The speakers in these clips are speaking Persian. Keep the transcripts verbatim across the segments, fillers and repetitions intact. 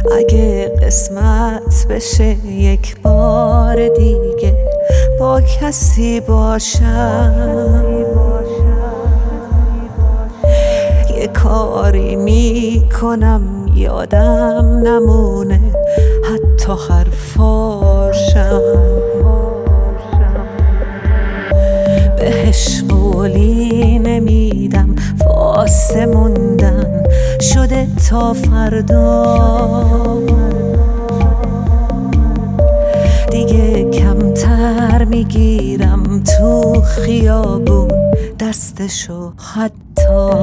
اگه قسمت بشه یک بار دیگه با کسی باشم، یه کاری میکنم یادم نمونه حتی حرفاشم. بهش قولی نمیدم، واسه موندن شده تا فردا. دیگه کمتر میگیرم تو خیابون دستشو حتی.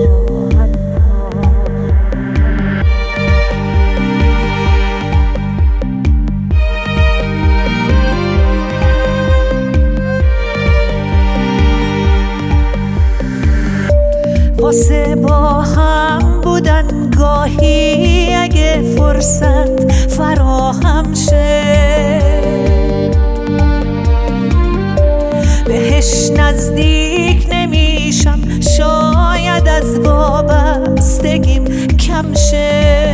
واسه با هم بودن گاهی اگه فرصت فراهم شه، بهش نزدیک نمیشم، شاید از وابستگیم کم شه.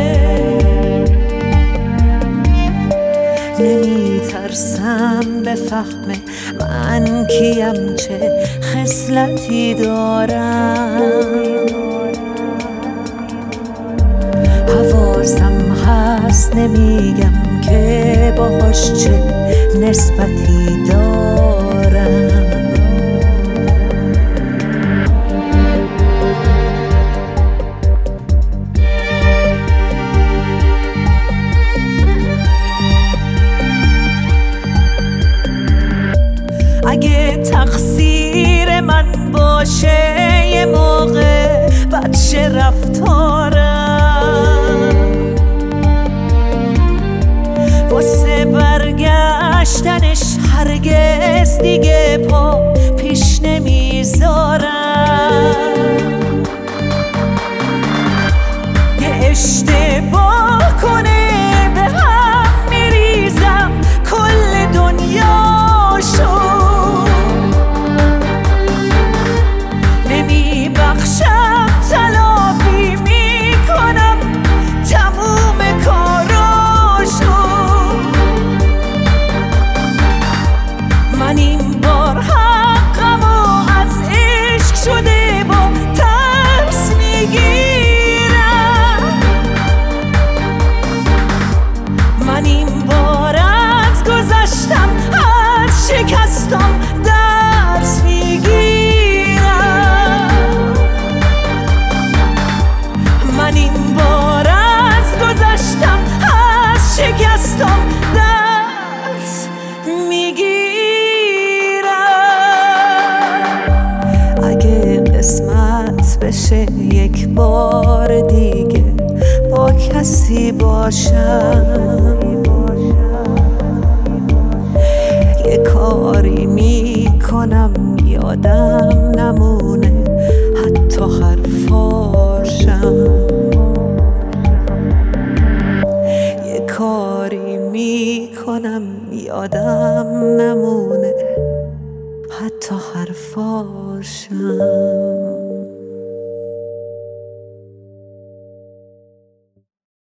نمیترسم بفهمه من کیم، چه خصلتی دارم. حواسم هست نمیگم که باهاش چه نسبتی دارم. اگه تقصیر من باشه یه موقع بچه رفتارم، واسه برگشتنش هرگز دیگه پا پیش نمیذارم. یه اشتباه کنه به هم میریزم کل دنیاشو، نمیبخشم تلافی میکنم تموم کاراشو. من این بار حقمو از عشق شده با ترس میگیرم. من این بار از گذشتم از شکستم درس میگیرم. من این بار از گذشتم از شکستم درس میگیرم. اگه قسمت بشه یک بار دیگه با کسی باشم، یه کاری میکنم یادم نمونه حتی حرفاشم. یه کاری میکنم یادم نمونه حتی حرفاشم.